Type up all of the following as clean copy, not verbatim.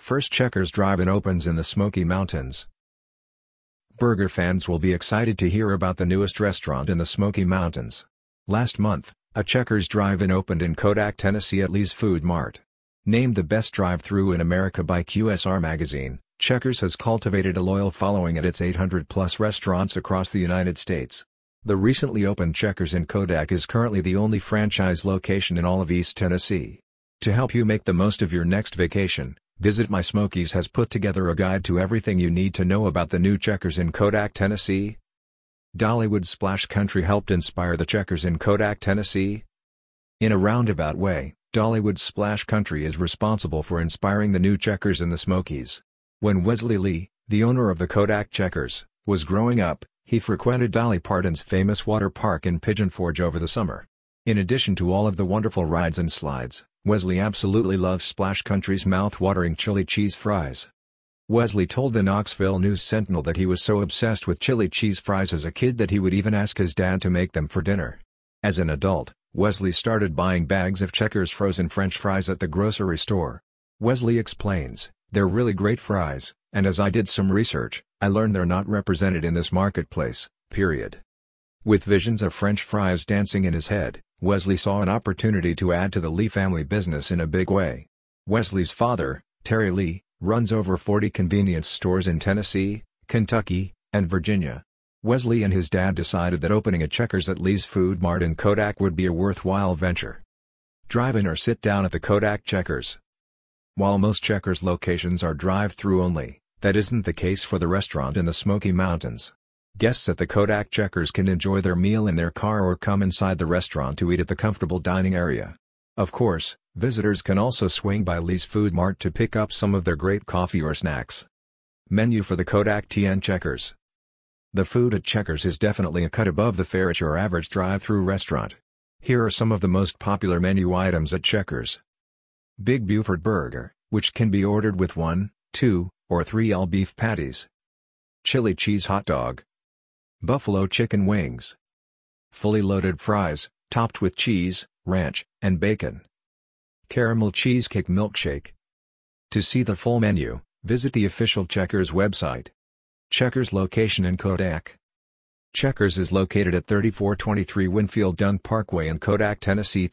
First Checkers Drive-In opens in the Smoky Mountains. Burger fans will be excited to hear about the newest restaurant in the Smoky Mountains. Last month, a Checkers Drive-In opened in Kodak, Tennessee at Lee's Food Mart. Named the best drive-thru in America by QSR Magazine, Checkers has cultivated a loyal following at its 800-plus restaurants across the United States. The recently opened Checkers in Kodak is currently the only franchise location in all of East Tennessee. To help you make the most of your next vacation, Visit My Smokies has put together a guide to everything you need to know about the new Checkers in Kodak, Tennessee. Dollywood Splash Country helped inspire the Checkers in Kodak, Tennessee. In a roundabout way, Dollywood Splash Country is responsible for inspiring the new Checkers in the Smokies. When Wesley Lee, the owner of the Kodak Checkers, was growing up, he frequented Dolly Parton's famous water park in Pigeon Forge over the summer. In addition to all of the wonderful rides and slides, Wesley absolutely loves Splash Country's mouth-watering chili cheese fries. Wesley told the Knoxville News-Sentinel that he was so obsessed with chili cheese fries as a kid that he would even ask his dad to make them for dinner. As an adult, Wesley started buying bags of Checkers frozen French fries at the grocery store. Wesley explains, "They're really great fries, and as I did some research, I learned they're not represented in this marketplace, period." With visions of French fries dancing in his head, Wesley saw an opportunity to add to the Lee family business in a big way. Wesley's father, Terry Lee, runs over 40 convenience stores in Tennessee, Kentucky, and Virginia. Wesley and his dad decided that opening a Checkers at Lee's Food Mart in Kodak would be a worthwhile venture. Drive-in or sit down at the Kodak Checkers. While most Checkers locations are drive-thru only, that isn't the case for the restaurant in the Smoky Mountains. Guests at the Kodak Checkers can enjoy their meal in their car or come inside the restaurant to eat at the comfortable dining area. Of course, visitors can also swing by Lee's Food Mart to pick up some of their great coffee or snacks. Menu for the Kodak TN Checkers. The food at Checkers is definitely a cut above the fare at your average drive-thru restaurant. Here are some of the most popular menu items at Checkers. Big Buford Burger, which can be ordered with 1, 2, or 3 all-beef patties. Chili Cheese Hot Dog. Buffalo Chicken Wings. Fully loaded fries, topped with cheese, ranch, and bacon. Caramel Cheesecake Milkshake. To see the full menu, visit the official Checkers website. Checkers location in Kodak. Checkers is located at 3423 Winfield Dunk Parkway in Kodak, Tennessee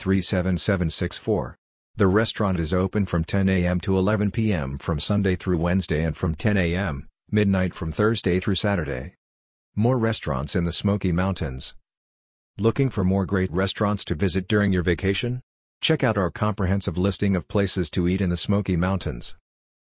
37764. The restaurant is open from 10 a.m. to 11 p.m. from Sunday through Wednesday and from 10 a.m., midnight from Thursday through Saturday. More restaurants in the Smoky Mountains. Looking for more great restaurants to visit during your vacation? Check out our comprehensive listing of places to eat in the Smoky Mountains.